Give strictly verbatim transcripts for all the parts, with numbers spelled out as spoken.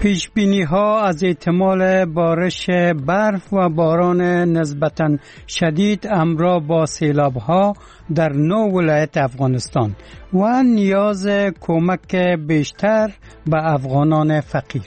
پیش بینی ها از احتمال بارش برف و باران نسبتاً شدید همراه با سیلاب ها در نو ولایت افغانستان و نیاز کمک بیشتر به افغانان فقیر.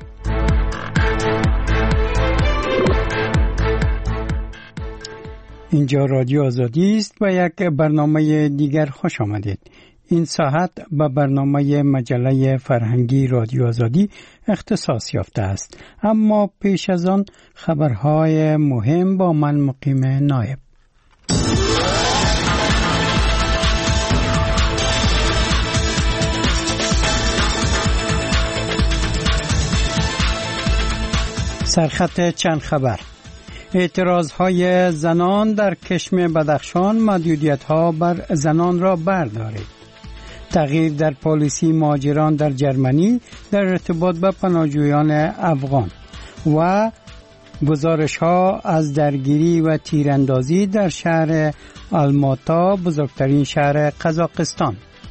اینجا رادیو آزادی است و یک برنامه دیگر خوش آمدید. این ساعت به برنامه مجله فرهنگی رادیو آزادی اختصاص یافته است، اما پیش از آن خبرهای مهم با من مقیم نایب. سرخط چند خبر. اعتراضهای زنان در کشم بدخشان، محدودیت‌ها بر زنان را بردارید. تغییر در پالیسی مهاجران در جرمنی در ارتباط با پناهجویان افغان و گزارش‌ها از درگیری و تیراندازی در شهر آلماتا، بزرگترین شهر قزاقستان.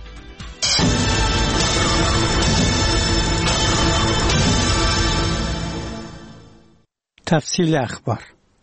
تفصیل اخبار.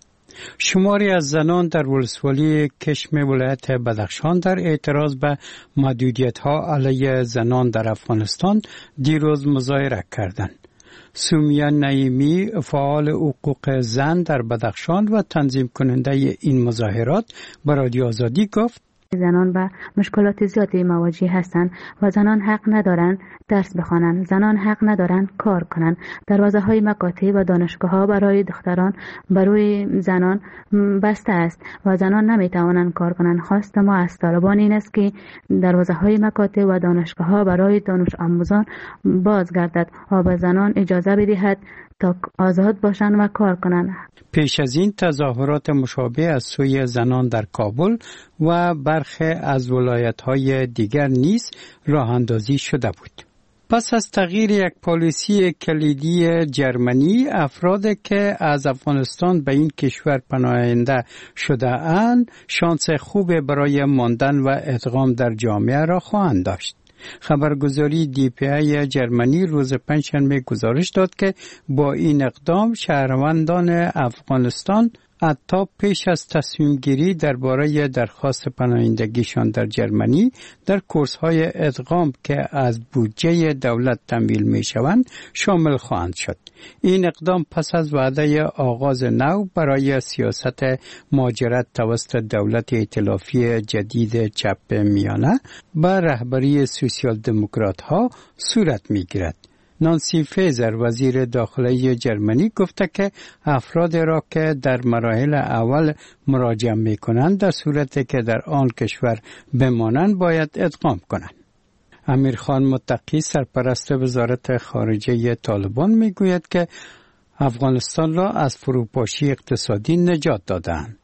شماری از زنان در ولسوالی کشم ولایت بدخشان در اعتراض به محدودیت‌ها علیه زنان در افغانستان دیروز مظاهره کردند. سومیا نعیمی، فعال حقوق زن در بدخشان و تنظیم کننده این مظاهرات، به رادیو آزادی گفت: زنان به مشکلات زیادی مواجه هستند و زنان حق ندارند درس بخوانند، زنان حق ندارند کار کنند. دروازه های مکاتب و دانشگاه ها برای دختران برای زنان بسته است و زنان نمی توانند کار کنند. خواست ما از طالبان این است که دروازه های مکاتب و دانشگاه ها برای دانش آموزان باز گردد و به زنان اجازه بدهد تا آزاد باشند و کار کنند. پیش از این تظاهرات مشابه از سوی زنان در کابل و برخی از ولایت‌های دیگر نیز راه اندازی شده بود. پس از تغییر یک پالیسی کلیدی جرمنی، افرادی که از افغانستان به این کشور پناهنده شده اند شانس خوب برای ماندن و ادغام در جامعه را خواهند داشت. خبرگزاری دی پی ای جرمنی روز پنجشنبه گزارش داد که با این اقدام شهروندان افغانستان حتی پیش از تصمیم گیری درباره درخواست پناهندگیشان در جرمنی در کورس‌های ادغام که از بودجه دولت تمویل می‌شوند شامل خواهند شد. این اقدام پس از وعده آغاز نو برای سیاست مهاجرت توسط دولت ائتلافی جدید چپ میانه به رهبری سوسیال دموکرات‌ها صورت می‌گیرد. نانسی فیزر، وزیر داخلی جرمنی، گفته که افراد را که در مراحل اول مراجعه می کنند در صورتی که در آن کشور بمانند باید ادغام کنند. امیر خان متقی، سرپرست وزارت خارجه طالبان، می گوید که افغانستان را از فروپاشی اقتصادی نجات دادند.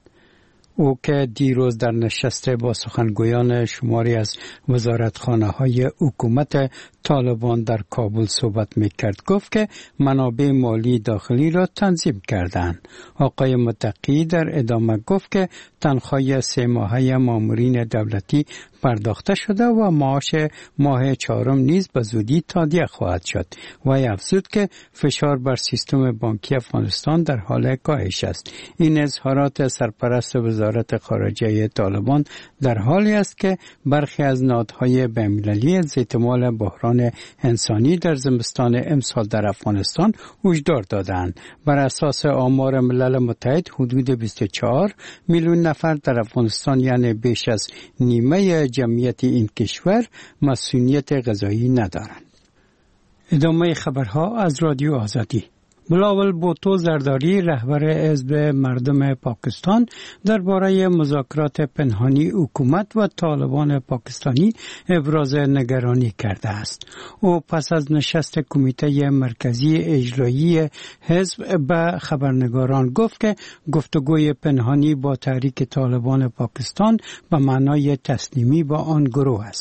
او که دیروز در نشست با سخنگویان شماری از وزارتخانه‌های حکومت طالبان در کابل صحبت می‌کرد، گفت که منابع مالی داخلی را تنظیم کردند. آقای متقی در ادامه گفت که تنخواه سه ماهه مامورین دولتی پرداخته شده و معاش ماه چهارم نیز به زودی تادیه خواهد شد و افزود که فشار بر سیستم بانکی افغانستان در حال کاهش است. این اظهارات سرپرست وزارت خارجه طالبان در حالی است که برخی از نهادهای بین‌المللی از احتمال بحران انسانی در زمستان امسال در افغانستان هشدار دادند. بر اساس آمار ملل متحد حدود بیست و چهار میلیون نفر در افغانستان، یعنی بیش از نیمه جمعیت این کشور، مسئولیت غذایی ندارند. ادامه خبرها از رادیو آزادی. بلاول بوتو زرداری، رهبر حزب مردم پاکستان، درباره مذاکرات پنهانی حکومت و طالبان پاکستانی ابراز نگرانی کرده است. او پس از نشست کمیته مرکزی اجرایی حزب به خبرنگاران گفت که گفتگوی پنهانی با تحریک طالبان پاکستان به معنای تسلیمی با آن گروه است.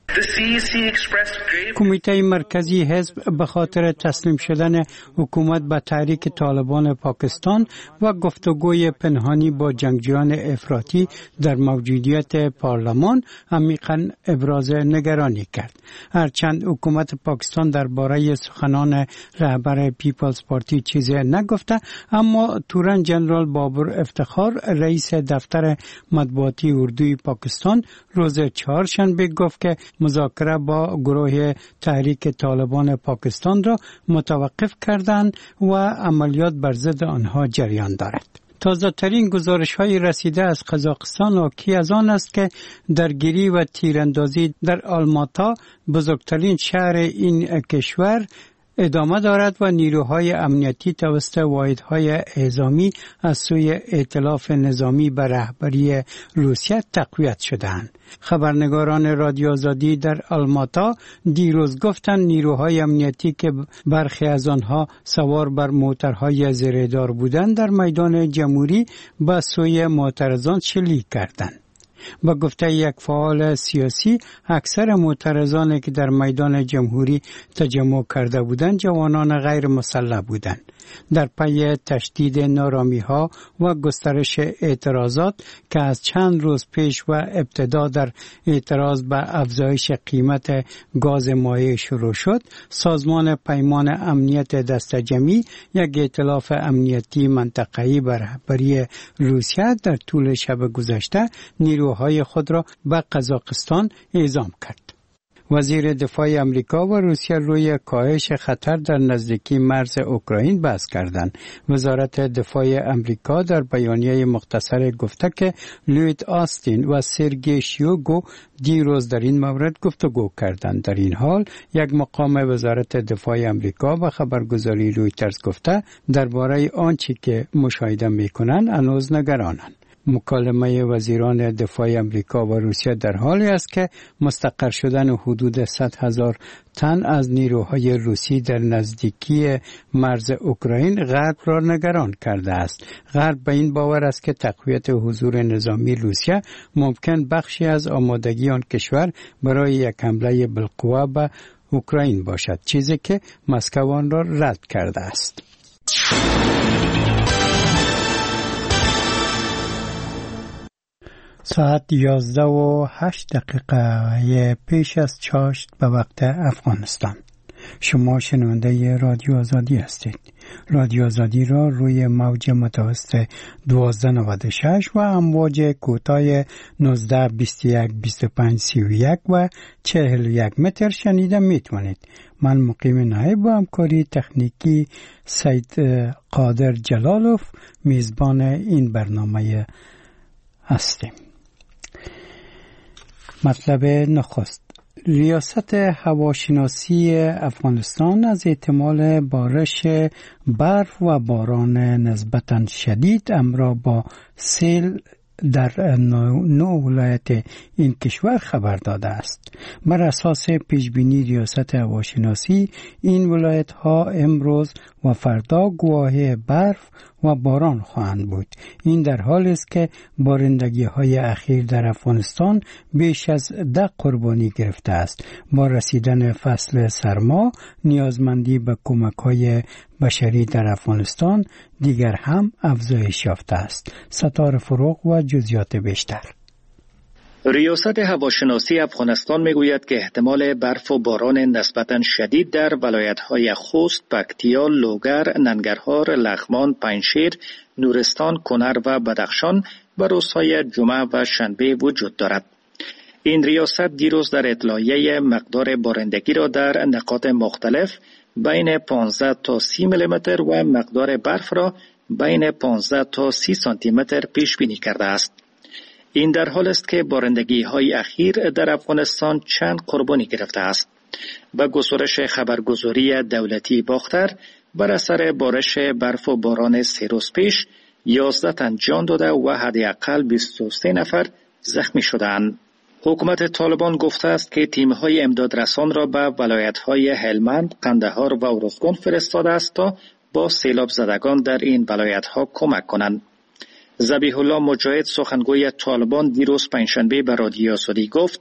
کمیته مرکزی حزب به خاطر تسلیم شدن حکومت به تحریک طالبان پاکستان و گفتگوی پنهانی با جنگجویان افراطی در موجودیت پارلمان عمیقاً ابراز نگرانی کرد. هرچند حکومت پاکستان درباره سخنان رهبر پیپلز پارتی چیزی نگفته، اما تورن جنرال بابر افتخار رئیس دفتر مطبوعاتی اردوی پاکستان روز چهارشنبه گفت که مذاکره با گروه تحریک طالبان پاکستان را متوقف کردند و عملیات بر ضد آنها جریان دارد. تازه ترین گزارش های رسیده از قزاقستان حاکی از آن است که درگیری و تیراندازی در آلماتا، بزرگترین شهر این کشور، ادامه دارد و نیروهای امنیتی توسط واحدهای اعزامی از سوی ائتلاف نظامی به رهبری روسیه تقویت شده‌اند. خبرنگاران رادیو آزادی در آلماتا دیروز گفتند نیروهای امنیتی که برخی از آنها سوار بر موترهای زیردار بودند در میدان جمهوری به سوی معترضان شلیک کردند. با گفته یک فعال سیاسی، اکثر معترضانی که در میدان جمهوری تجمع کرده بودند جوانان غیر مسلح بودند. در پی تشدید نارامی‌ها و گسترش اعتراضات که از چند روز پیش و ابتدا در اعتراض به افزایش قیمت گاز مایع شروع شد، سازمان پیمان امنیت دست جمعی، یک ائتلاف امنیتی منطقه‌ای به رهبری روسیه، در طول شب گذشته نیروهای خود را به قزاقستان اعزام کرد. وزیر دفاع امریکا و روسیه روی کاهش خطر در نزدیکی مرز اوکراین بحث کردند. وزارت دفاع امریکا در بیانیه مختصر گفته که لوید آستین و سرگی شویگو دیروز در این مورد گفتگو کردند. در این حال یک مقام وزارت دفاع امریکا و خبرگزاری رویترز گفته درباره آنچه که مشاهده می‌کنند هنوز نگرانند. مکالمه وزیران دفاع امریکا و روسیه در حالی است که مستقر شدن حدود صد هزار تن از نیروهای روسی در نزدیکی مرز اوکراین غرب را نگران کرده است. غرب به این باور است که تقویت حضور نظامی روسیه ممکن بخشی از آمادگی آن کشور برای یک حمله بالقوه به اوکراین باشد، چیزی که مسکو آن را رد کرده است. ساعت یازده و هشت دقیقه پیش از چاشت به وقت افغانستان. شما شنونده رادیو آزادی هستید. رادیو آزادی را روی موج متوسط دوازده نود و شش و امواج کوتاه نوزده بیست و یک بیست و پنج سی و یک و چهل و یک متر شنیده میتونید. من مقیم نایب با همکاری تکنیکی سید قادر جلالوف میزبان این برنامه هستیم. مطلب نخست: ریاست هواشناسی افغانستان از احتمال بارش برف و باران نسبتاً شدید همراه با سیل در نو ولایت این کشور خبر داده است. بر اساس پیشبینی ریاست هواشناسی این ولایت ها امروز و فردا گواهی برف و باران خواهند بود. این در حالی است که بارندگی های اخیر در افغانستان بیش از ده قربانی گرفته است. با رسیدن فصل سرما نیازمندی به کمک های بشری در افغانستان دیگر هم افزایش یافته است. ستاره فروغ و جزئیات بیشتر. ریاست هواشناسی افغانستان میگوید که احتمال برف و باران نسبتاً شدید در ولایت‌های خوست، پکتیا، لوگر، ننگرهار، لغمان، پنجشیر، نورستان، کنر و بدخشان و روزهای جمعه و شنبه وجود دارد. این ریاست دیروز در اطلاعیه مقدار بارندگی را در نقاط مختلف بین پانزده تا سی میلیمتر و مقدار برف را بین پانزده تا سی سانتی متر پیش بینی کرده است. این در حال است که بارندگی های اخیر در افغانستان چند قربانی گرفته است. با گزارش خبرگزاری دولتی باختر، بر اثر بارش برف و باران سه روز پیش یازده تن جان داده و حداقل بیست و سه نفر زخمی شدند. حکومت طالبان گفته است که تیم‌های امدادرسان را به ولایت‌های هلمند، قندهار و ارزگان فرستاده است تا با سیلاب زدگان در این ولایت‌ها کمک کنند. ذبیح الله مجاهد سخنگوی طالبان دیروز پنجشنبه به رادیو آزادی گفت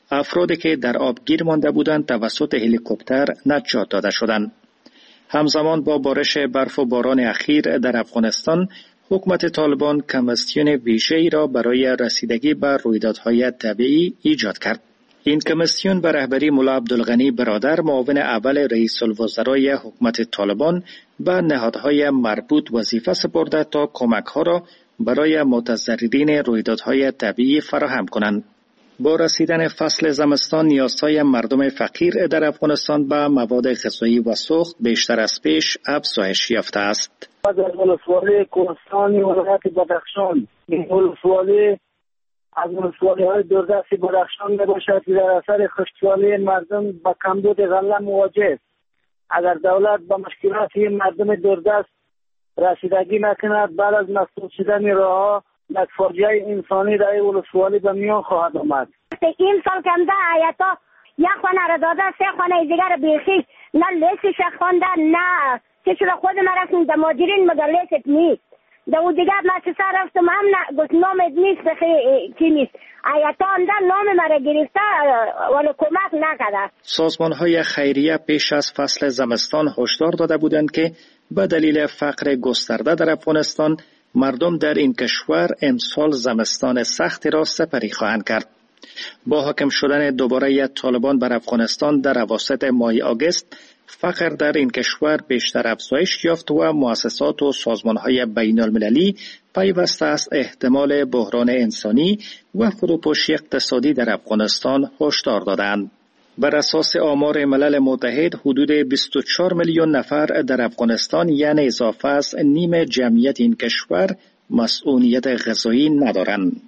افرادی که در آب گیر مانده بودند توسط هلیکوپتر نجات داده شدند. همزمان با بارش برف و باران اخیر در افغانستان، حکومت طالبان کمیسیون ویژه‌ای را برای رسیدگی به رویدادهای طبیعی ایجاد کرد. این کمیسیون به رهبری ملا عبدالغنی برادر، معاون اول رئیس الوزرای حکومت طالبان، به نهادهای مربوط وظیفه سپرده تا کمک‌ها را برای متضررین رویدادهای طبیعی فراهم کنند. با رسیدن فصل زمستان، نیازهای مردم فقیر در افغانستان به مواد غذایی و سوخت بیشتر از پیش افزایش یافته است. از ولسوالی کوهستانی ولایت بدخشان، این ولسوالی از ولسوالی‌های دوردست بدخشان میباشد که در اثر خشکسالی مردم با کمبود غله مواجه است. اگر دولت به مشکلات این مردم دوردست رسیدگی نکند، بعد از مسدود شدن راه‌ها یک فاجعه انسانی در این ولسوالی به میان خواهد آمد. این سال کمده آیتا یک خانه را داده، سه خانه دیگر بیخی نه لیسش خوانده، نه چه شده خود ما رفتیم در ماجرین مگر لیست نیست. در او دیگر ما چه سر رفتم هم نه گفت نامت نیست بخی چی نیست. آیتا هم در نام ما را گرفته ولی کمک نکرده. سازمان‌های خیریه پیش از فصل زمستان هشدار داده بودند که به دلیل فقر گسترده در افغانستان، مردم در این کشور امسال زمستان سختی را سپری خواهند کرد. با حاکم شدن دوباره طالبان بر افغانستان در اواسط ماه آگوست، فقر در این کشور بیشتر افزایش یافت و مؤسسات و سازمان‌های بین المللی پیوسته از احتمال بحران انسانی و فروپاشی اقتصادی در افغانستان هشدار دادند. بر اساس آمار ملل متحد، حدود بیست و چهار میلیون نفر در افغانستان، یعنی اضافه از نیم جمعیت این کشور، مسئولیت غذایی ندارند.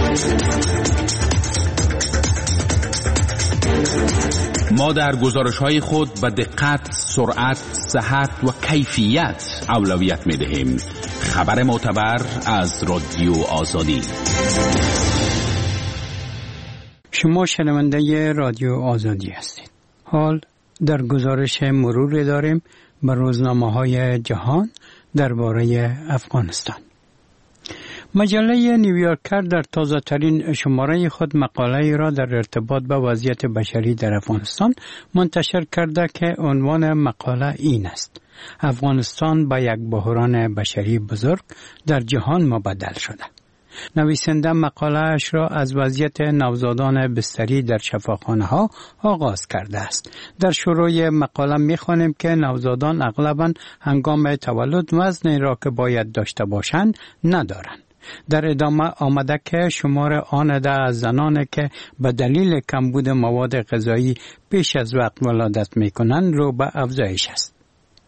ما در گزارش‌های خود به دقت، سرعت، صحت و کیفیت اولویت می‌دهیم. خبر معتبر از رادیو آزادی. شما شنونده رادیو آزادی هستید. حال در گزارش مرور داریم به روزنامه‌های جهان درباره افغانستان. مجله نیویورکر در تازه ترین شماره خود مقاله را در ارتباط با وضعیت بشری در افغانستان منتشر کرده که عنوان مقاله این است: افغانستان به یک بحران بشری بزرگ در جهان مبدل شده. نویسنده مقاله اش را از وضعیت نوزادان بستری در شفاخانه ها آغاز کرده است. در شروع مقاله می خوانیم که نوزادان اغلباً هنگام تولد وزنی را که باید داشته باشند ندارند. در ادامه آمده که شمار آن عده از زنان که به دلیل کمبود مواد غذایی پیش از وقت ولادت می کنند رو به افزایش است.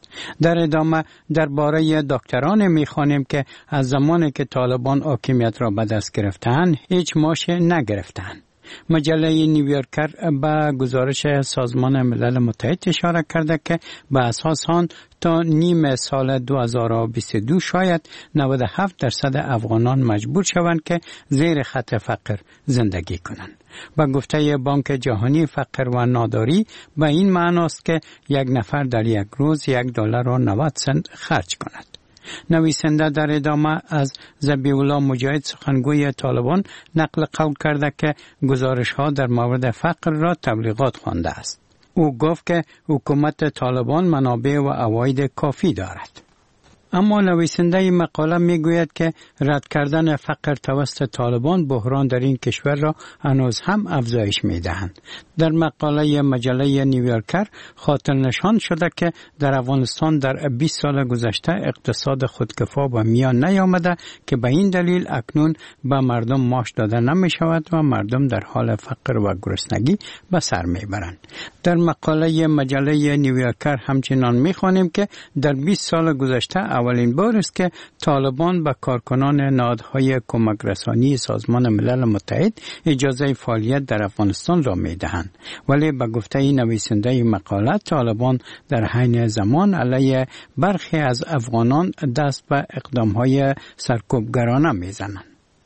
در ادامه درباره دکتران می‌خوانیم که از زمانی که طالبان حاکمیت را به دست گرفتند هیچ ماشه نگرفتند. مجله نیویورکر به گزارش سازمان ملل متحد اشاره کرده که به اساس آن تا نیم سال دو هزار و بیست و دو شاید نود و هفت درصد افغانان مجبور شوند که زیر خط فقر زندگی کنند. با گفته بانک جهانی، فقر و ناداری به این معنی است که یک نفر در یک روز یک دلار و نود سنت خرج کند. نویسنده در ادامه از ذبیح الله مجاهد، سخنگوی طالبان، نقل قول کرده که گزارش ها در مورد فقر را تبلیغات خوانده است. او گفت که حکومت طالبان منابع و عواید کافی دارد. اما نویسنده مقاله می گوید که رد کردن فقر توسط طالبان بحران در این کشور را هنوز هم افزایش می دهند. در مقاله مجله نیویورکر خاطر نشان شده که در افغانستان در بیست سال گذشته اقتصاد خودکفا به میان نیامده که به این دلیل اکنون به مردم معاش داده نمی شود و مردم در حال فقر و گرسنگی به سر می برند. در مقاله مجله نیویورکر همچنان می خوانیم که در بیست سال گذشته اولین بار است که طالبان به کارکنان نهادهای کمک رسانی سازمان ملل متحد اجازه فعالیت در افغانستان را می دهند. ولی به گفته نویسنده مقاله، طالبان در حین زمان علیه برخی از افغانان دست به اقدامهای سرکوبگرانه می زنند.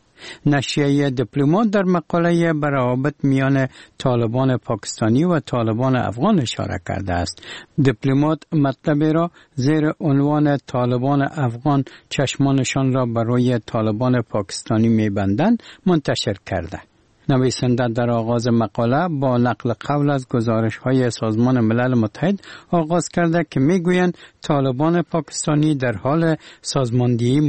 نشریه دیپلمات در مقاله به روابط میان طالبان پاکستانی و طالبان افغان اشاره کرده است. دیپلمات مطلب را زیر عنوان طالبان افغان چشمانشان را برای طالبان پاکستانی می‌بندند منتشر کرده. نویسنده در آغاز مقاله با نقل قول از گزارش‌های سازمان ملل متحد آغاز کرده که می‌گویند طالبان پاکستانی در حال سازماندهی